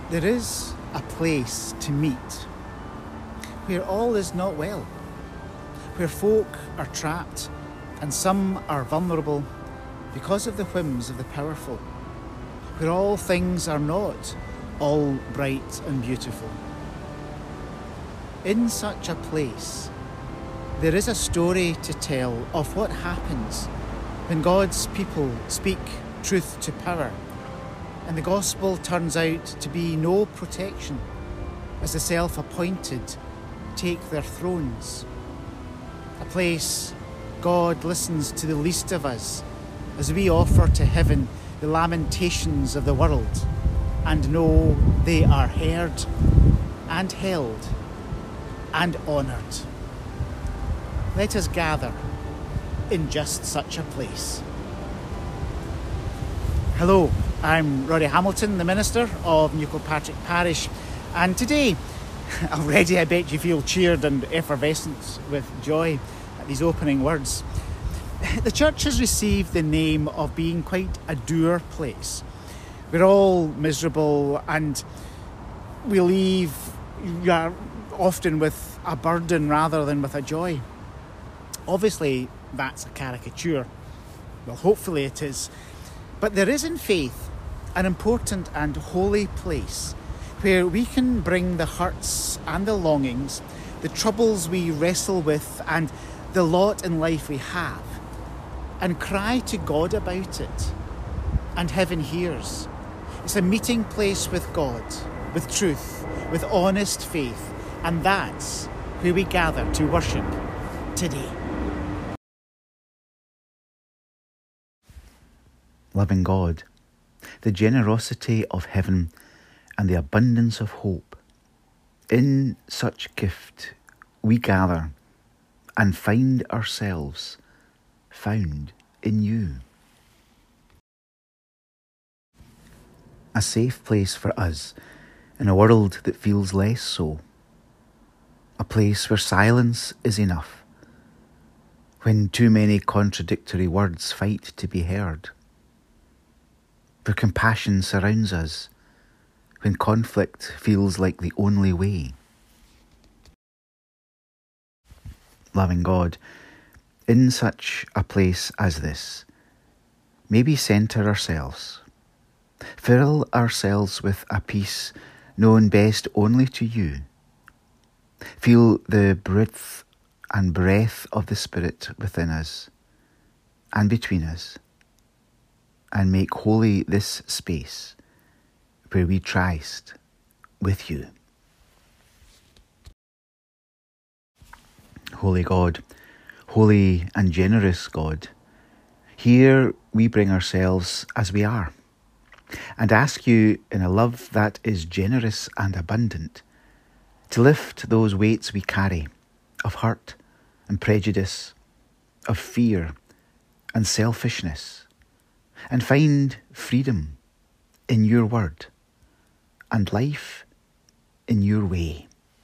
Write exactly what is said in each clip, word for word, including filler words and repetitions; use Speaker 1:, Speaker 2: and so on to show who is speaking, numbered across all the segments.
Speaker 1: There is a place to meet where all is not well, where folk are trapped and some are vulnerable because of the whims of the powerful, where all things are not all bright and beautiful. In such a place, there is a story to tell of what happens when God's people speak truth to power, and the gospel turns out to be no protection as the self-appointed take their thrones. A place God listens to the least of us as we offer to heaven the lamentations of the world and know they are heard and held and honoured. Let us gather in just such a place. Hello, I'm Rory Hamilton, the Minister of New Kilpatrick Parish, and today, already I bet you feel cheered and effervescent with joy at these opening words. The church has received the name of being quite a dour place. We're all miserable and we leave yeah, often with a burden rather than with a joy. Obviously, that's a caricature. Well, hopefully it is. But there is in faith an important and holy place where we can bring the hurts and the longings, the troubles we wrestle with and the lot in life we have, and cry to God about it. And heaven hears. It's a meeting place with God, with truth, with honest faith, and that's where we gather to worship today.
Speaker 2: Loving God, the generosity of heaven and the abundance of hope, in such gift we gather and find ourselves found in you. A safe place for us in a world that feels less so. A place where silence is enough, when too many contradictory words fight to be heard. Where compassion surrounds us, when conflict feels like the only way. Loving God, in such a place as this, may we centre ourselves, fill ourselves with a peace known best only to you, feel the breadth and breath of the Spirit within us and between us, and make holy this space where we tryst with you. Holy God, holy and generous God, here we bring ourselves as we are, and ask you in a love that is generous and abundant to lift those weights we carry of hurt and prejudice, of fear and selfishness, and find freedom in your word and life in your way.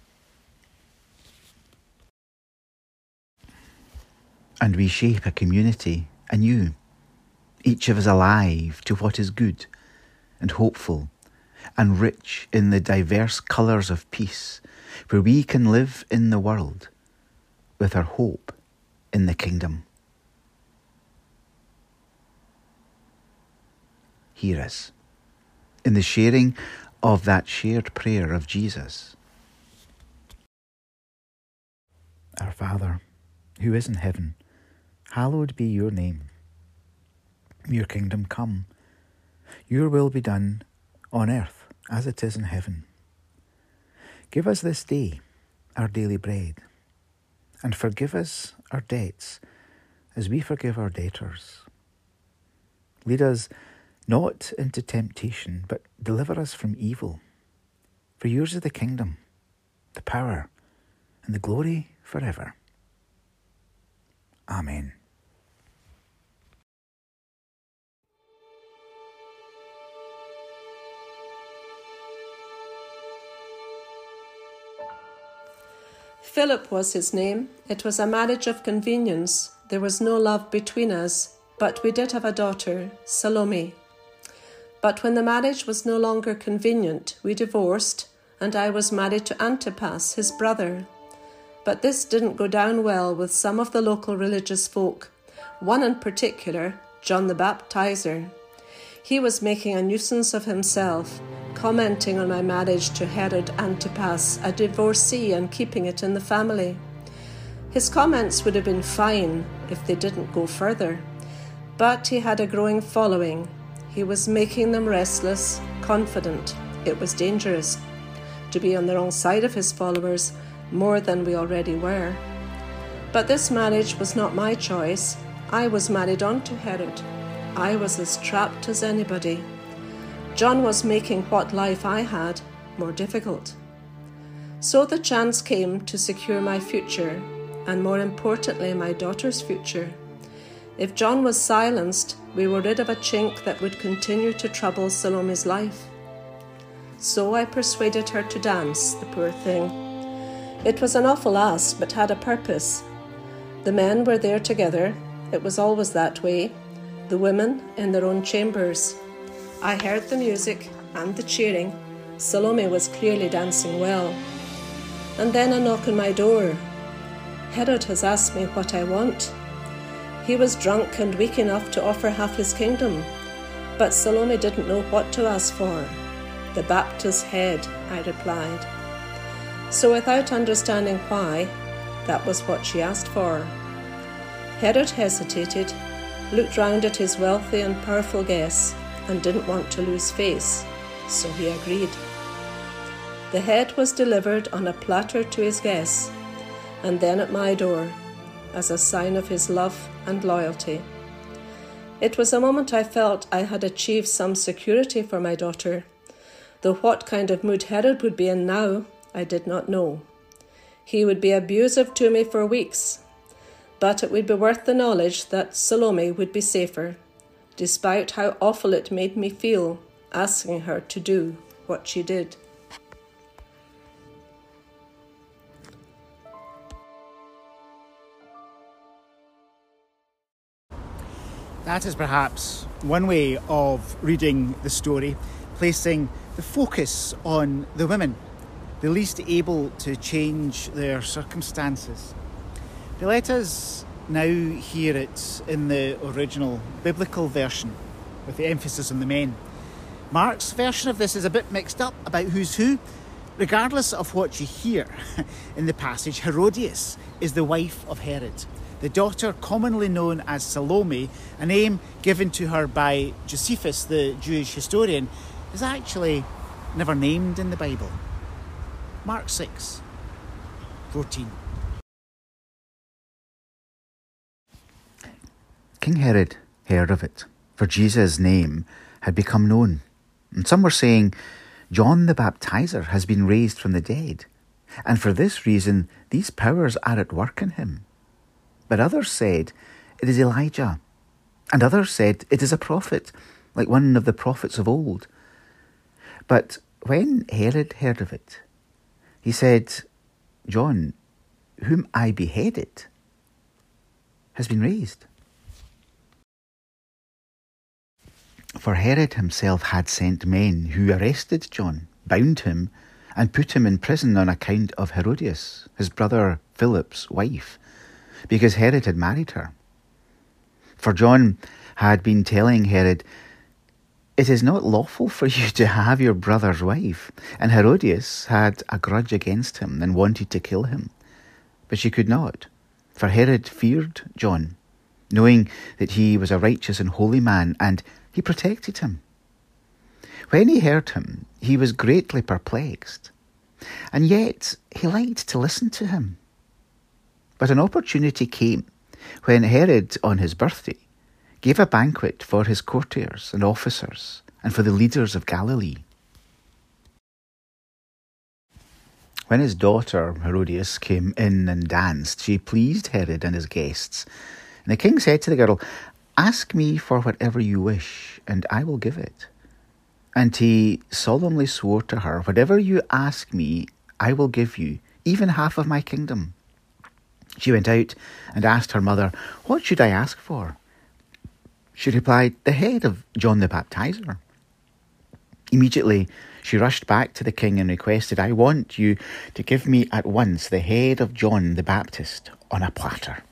Speaker 2: And we shape a community anew, each of us alive to what is good and hopeful and rich in the diverse colours of peace, where we can live in the world with our hope in the kingdom. Hear us in the sharing of that shared prayer of Jesus. Our Father, who is in heaven, hallowed be your name. Your kingdom come. Your will be done on earth as it is in heaven. Give us this day our daily bread, and forgive us our debts as we forgive our debtors. Lead us not into temptation, but deliver us from evil. For yours is the kingdom, the power, and the glory forever. Amen.
Speaker 3: Philip was his name. It was a marriage of convenience. There was no love between us, but we did have a daughter, Salome. But when the marriage was no longer convenient, we divorced, and I was married to Antipas, his brother. But this didn't go down well with some of the local religious folk, one in particular, John the Baptizer. He was making a nuisance of himself, commenting on my marriage to Herod Antipas, a divorcee, and keeping it in the family. His comments would have been fine if they didn't go further, but he had a growing following. He was making them restless, confident. It was dangerous to be on the wrong side of his followers more than we already were. But this marriage was not my choice. I was married on to Herod. I was as trapped as anybody. John was making what life I had more difficult. So the chance came to secure my future, and more importantly, my daughter's future. If John was silenced, we were rid of a chink that would continue to trouble Salome's life. So I persuaded her to dance, the poor thing. It was an awful ask, but had a purpose. The men were there together. It was always that way. The women in their own chambers. I heard the music and the cheering. Salome was clearly dancing well. And then a knock on my door. Herod has asked me what I want. He was drunk and weak enough to offer half his kingdom, but Salome didn't know what to ask for. The Baptist's head, I replied. So without understanding why, that was what she asked for. Herod hesitated, looked round at his wealthy and powerful guests, and didn't want to lose face, so he agreed. The head was delivered on a platter to his guests, and then at my door, as a sign of his love and loyalty. It was a moment I felt I had achieved some security for my daughter, though what kind of mood Herod would be in now, I did not know. He would be abusive to me for weeks, but it would be worth the knowledge that Salome would be safer, despite how awful it made me feel asking her to do what she did.
Speaker 1: That is perhaps one way of reading the story, placing the focus on the women, the least able to change their circumstances. But let us now hear it in the original biblical version, with the emphasis on the men. Mark's version of this is a bit mixed up about who's who. Regardless of what you hear in the passage, Herodias is the wife of Herod, the daughter commonly known as Salome, a name given to her by Josephus, the Jewish historian, is actually never named in the Bible. Mark six, fourteen.
Speaker 2: King Herod heard of it, for Jesus' name had become known. And some were saying, John the Baptizer has been raised from the dead, and for this reason these powers are at work in him. But others said, it is Elijah. And others said, it is a prophet, like one of the prophets of old. But when Herod heard of it, he said, John, whom I beheaded, has been raised. For Herod himself had sent men who arrested John, bound him, and put him in prison on account of Herodias, his brother Philip's wife, because Herod had married her. For John had been telling Herod, it is not lawful for you to have your brother's wife, and Herodias had a grudge against him and wanted to kill him. But she could not, for Herod feared John, knowing that he was a righteous and holy man, and he protected him. When he heard him, he was greatly perplexed, and yet he liked to listen to him. But an opportunity came when Herod, on his birthday, gave a banquet for his courtiers and officers and for the leaders of Galilee. When his daughter Herodias came in and danced, she pleased Herod and his guests. And the king said to the girl, ask me for whatever you wish, and I will give it. And he solemnly swore to her, whatever you ask me, I will give you, even half of my kingdom. She went out and asked her mother, what should I ask for? She replied, the head of John the Baptizer. Immediately, she rushed back to the king and requested, "I want you to give me at once the head of John the Baptist on a platter."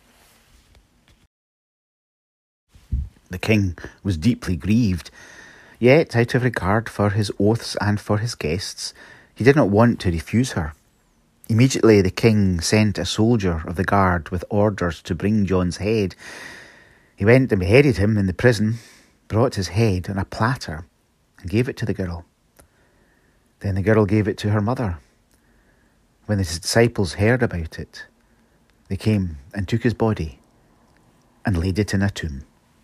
Speaker 2: The king was deeply grieved, yet out of regard for his oaths and for his guests, he did not want to refuse her. Immediately the king sent a soldier of the guard with orders to bring John's head. He went and beheaded him in the prison, brought his head on a platter, and gave it to the girl. Then the girl gave it to her mother. When the disciples heard about it, they came and took his body and laid it in a tomb.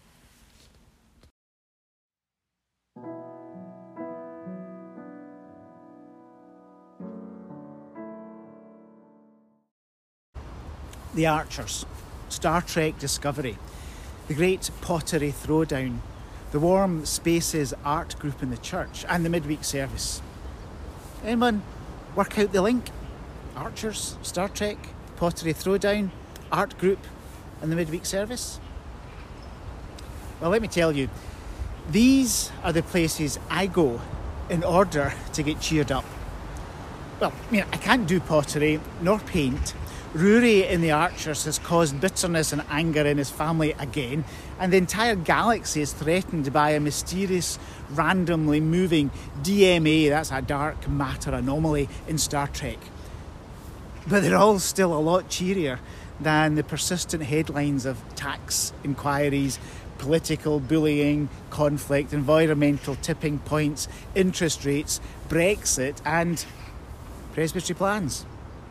Speaker 1: The Archers, Star Trek Discovery, the Great Pottery Throwdown, the Warm Spaces art group in the church, and the midweek service. Anyone work out the link? Archers, Star Trek, Pottery Throwdown, art group, and the midweek service? Well, let me tell you, these are the places I go in order to get cheered up. Well, I mean, I can't do pottery nor paint. Rory in the Archers has caused bitterness and anger in his family again, and the entire galaxy is threatened by a mysterious, randomly moving D M A, that's a dark matter anomaly in Star Trek. But they're all still a lot cheerier than the persistent headlines of tax inquiries, political bullying, conflict, environmental tipping points, interest rates, Brexit, and presbytery plans.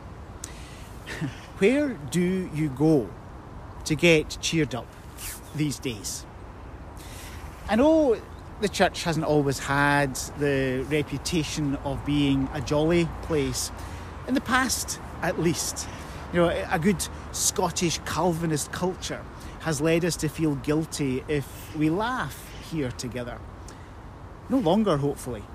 Speaker 1: Where do you go to get cheered up these days? I know the church hasn't always had the reputation of being a jolly place. In the past, at least, you know, a good Scottish Calvinist culture has led us to feel guilty if we laugh here together. No longer, hopefully.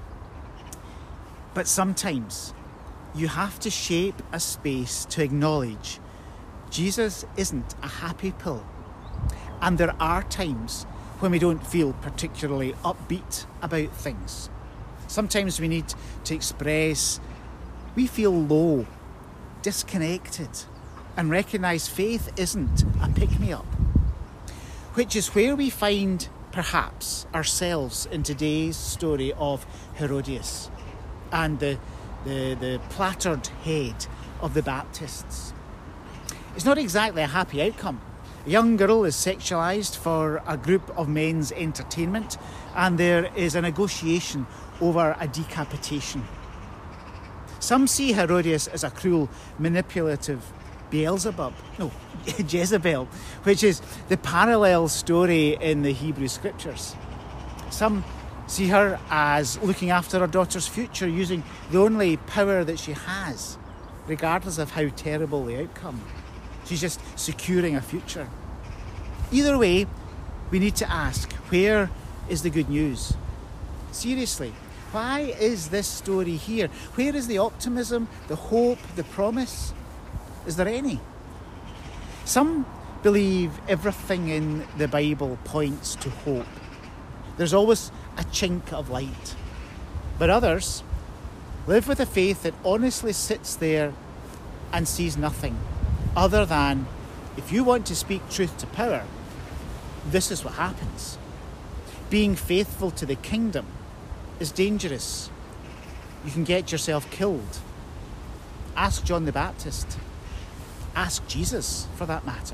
Speaker 1: But sometimes you have to shape a space to acknowledge Jesus isn't a happy pill. And there are times when we don't feel particularly upbeat about things. Sometimes we need to express we feel low, disconnected, and recognise faith isn't a pick-me-up. Which is where we find, perhaps, ourselves in today's story of Herodias and the The, the plattered head of the Baptists. It's not exactly a happy outcome. A young girl is sexualised for a group of men's entertainment, and there is a negotiation over a decapitation. Some see Herodias as a cruel, manipulative Beelzebub, no, Jezebel, which is the parallel story in the Hebrew Scriptures. Some see her as looking after her daughter's future, using the only power that she has, regardless of how terrible the outcome. She's just securing a future. Either way, we need to ask, where is the good news? Seriously, why is this story here? Where is the optimism, the hope, the promise? Is there any? Some believe everything in the Bible points to hope. There's always a chink of light. But others live with a faith that honestly sits there and sees nothing other than, if you want to speak truth to power, this is what happens. Being faithful to the kingdom is dangerous. You can get yourself killed. Ask John the Baptist. Ask Jesus, for that matter.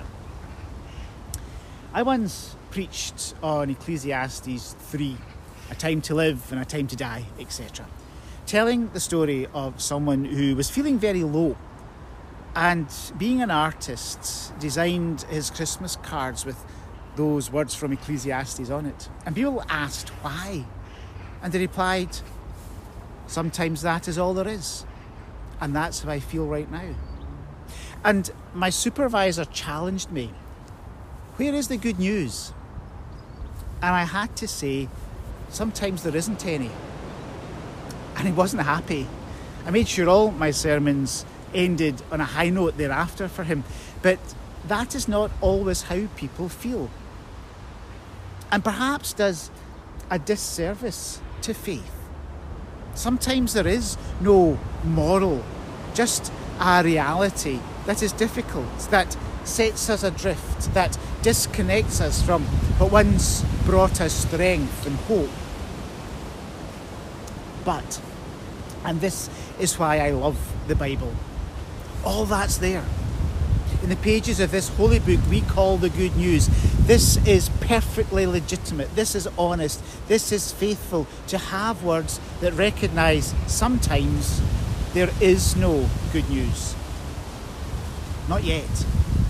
Speaker 1: I once preached on Ecclesiastes three, a time to live and a time to die, et cetera, telling the story of someone who was feeling very low and, being an artist, designed his Christmas cards with those words from Ecclesiastes on it. And people asked why, and he replied, sometimes that is all there is, and that's how I feel right now. And my supervisor challenged me, where is the good news? And I had to say, sometimes there isn't any. And he wasn't happy. I made sure all my sermons ended on a high note thereafter for him. But that is not always how people feel. And perhaps does a disservice to faith. Sometimes there is no moral, just a reality that is difficult, that sets us adrift, that disconnects us from what once brought us strength and hope. But, and this is why I love the Bible, all that's there. In the pages of this holy book we call the Good News, this is perfectly legitimate, this is honest, this is faithful, to have words that recognise sometimes there is no good news. Not yet.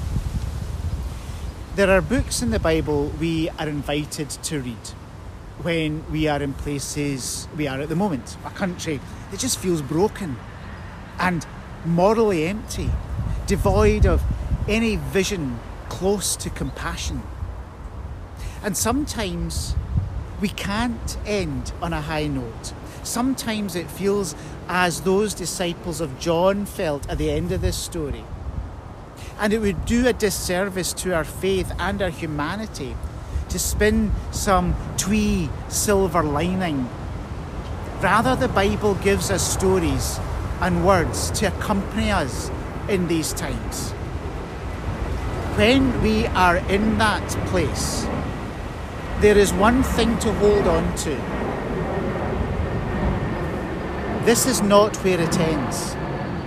Speaker 1: There are books in the Bible we are invited to read when we are in places we are at the moment, a country that just feels broken and morally empty, devoid of any vision close to compassion. And sometimes we can't end on a high note. Sometimes it feels as those disciples of John felt at the end of this story. And it would do a disservice to our faith and our humanity to spin some twee silver lining. Rather, the Bible gives us stories and words to accompany us in these times. When we are in that place, there is one thing to hold on to. This is not where it ends.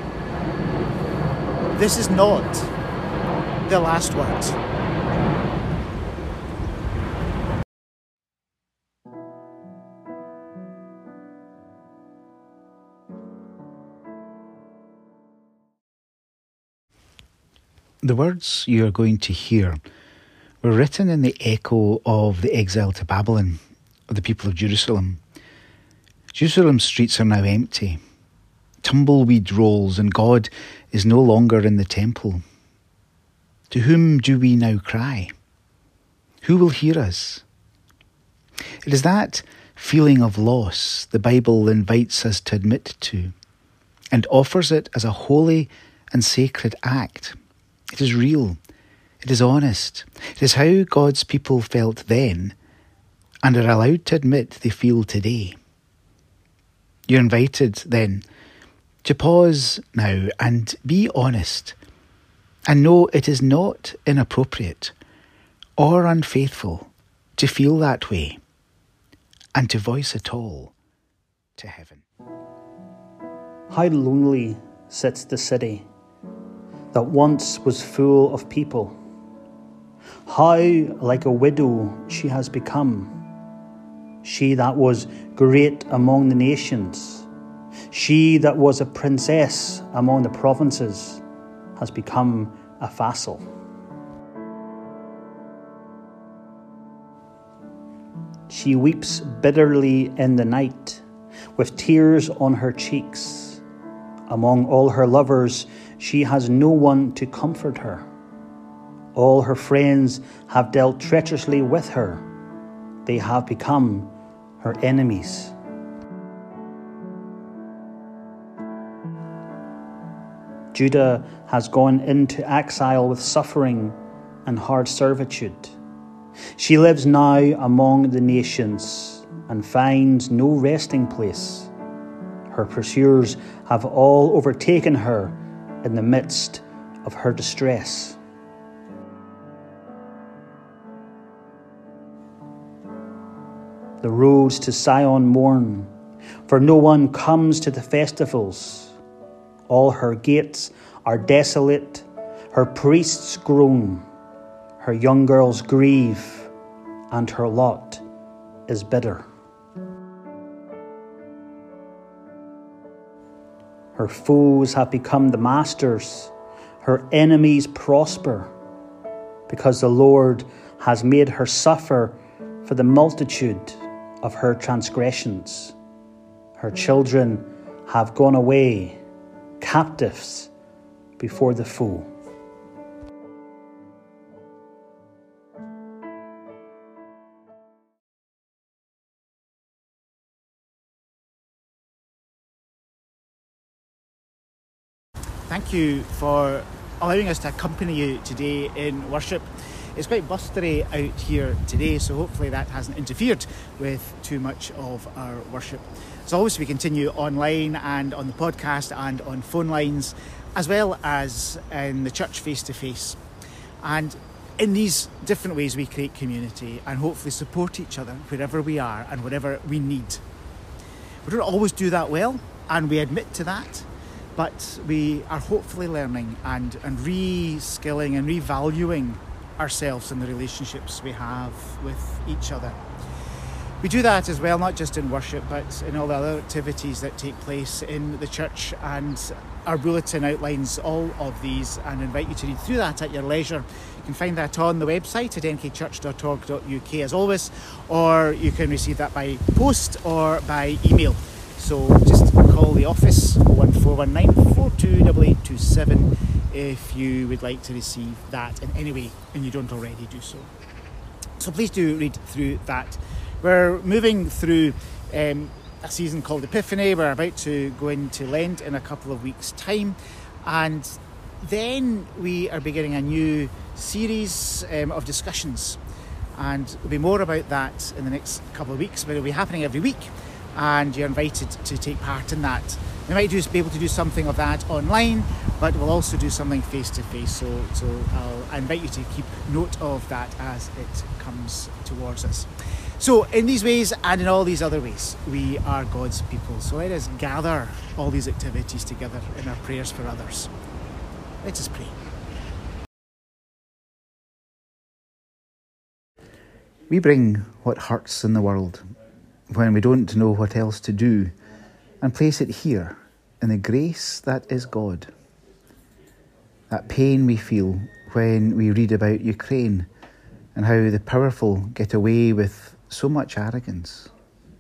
Speaker 1: This is not the last word.
Speaker 2: The words you are going to hear were written in the echo of the exile to Babylon of the people of Jerusalem. Jerusalem's streets are now empty. Tumbleweed rolls and God is no longer in the temple. To whom do we now cry? Who will hear us? It is that feeling of loss the Bible invites us to admit to and offers it as a holy and sacred act. It is real. It is honest. It is how God's people felt then and are allowed to admit they feel today. You're invited then to pause now and be honest and know it is not inappropriate or unfaithful to feel that way and to voice it all to heaven.
Speaker 4: How lonely sits the city that once was full of people. How like a widow she has become. She that was great among the nations, she that was a princess among the provinces, has become a vassal. She weeps bitterly in the night, with tears on her cheeks. Among all her lovers, she has no one to comfort her. All her friends have dealt treacherously with her. They have become her enemies. Judah has gone into exile with suffering and hard servitude. She lives now among the nations and finds no resting place. Her pursuers have all overtaken her in the midst of her distress. The roads to Zion mourn, for no one comes to the festivals. All her gates are desolate, her priests groan, her young girls grieve, and her lot is bitter. Her foes have become the masters, her enemies prosper, because the Lord has made her suffer for the multitude of her transgressions. Her children have gone away, captives before the foe.
Speaker 1: Thank you for allowing us to accompany you today in worship. It's quite blustery out here today, so hopefully that hasn't interfered with too much of our worship. As always, we continue online and on the podcast and on phone lines, as well as in the church face-to-face. And in these different ways we create community and hopefully support each other wherever we are and whatever we need. We don't always do that well, and we admit to that, but we are hopefully learning and, and re-skilling and revaluing ourselves and the relationships we have with each other. We do that as well, not just in worship, but in all the other activities that take place in the church, and our bulletin outlines all of these and invite you to read through that at your leisure. You can find that on the website at n k church dot org dot u k as always, or you can receive that by post or by email. So just call the office oh one four one nine, four two eight eight two seven if you would like to receive that in any way and you don't already do so. So please do read through that. We're moving through um, a season called Epiphany. We're about to go into Lent in a couple of weeks' time, and then we are beginning a new series um, of discussions, and there'll be more about that in the next couple of weeks, but it'll be happening every week, and you're invited to take part in that. We might do, be able to do something of that online, but we'll also do something face-to-face, so, so I'll I invite you to keep note of that as it comes towards us. So in these ways and in all these other ways, we are God's people. So let us gather all these activities together in our prayers for others. Let us pray.
Speaker 2: We bring what hurts in the world when we don't know what else to do and place it here in the grace that is God. That pain we feel when we read about Ukraine and how the powerful get away with so much arrogance.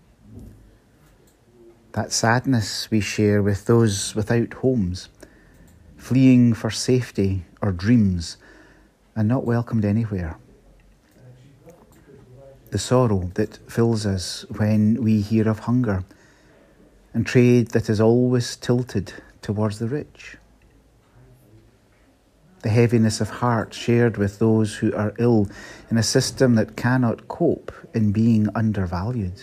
Speaker 2: That sadness we share with those without homes, fleeing for safety or dreams and not welcomed anywhere. The sorrow that fills us when we hear of hunger and trade that is always tilted towards the rich. The heaviness of heart shared with those who are ill in a system that cannot cope in being undervalued.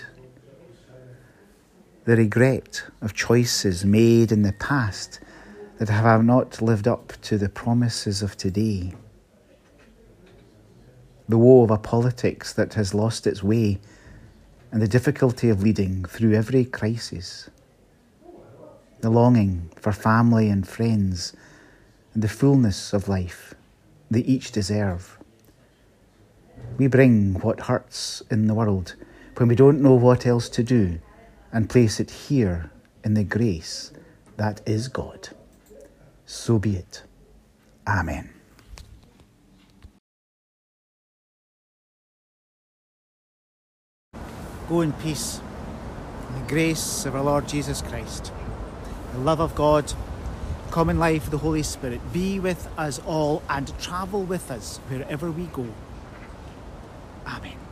Speaker 2: The regret of choices made in the past that have not lived up to the promises of today. The woe of a politics that has lost its way and the difficulty of leading through every crisis. The longing for family and friends and the fullness of life they each deserve. We bring what hurts in the world when we don't know what else to do and place it here in the grace that is God. So be it. Amen.
Speaker 1: Go in peace, in the grace of our Lord Jesus Christ, the love of God, common life of the Holy Spirit be with us all and travel with us wherever we go. Amen.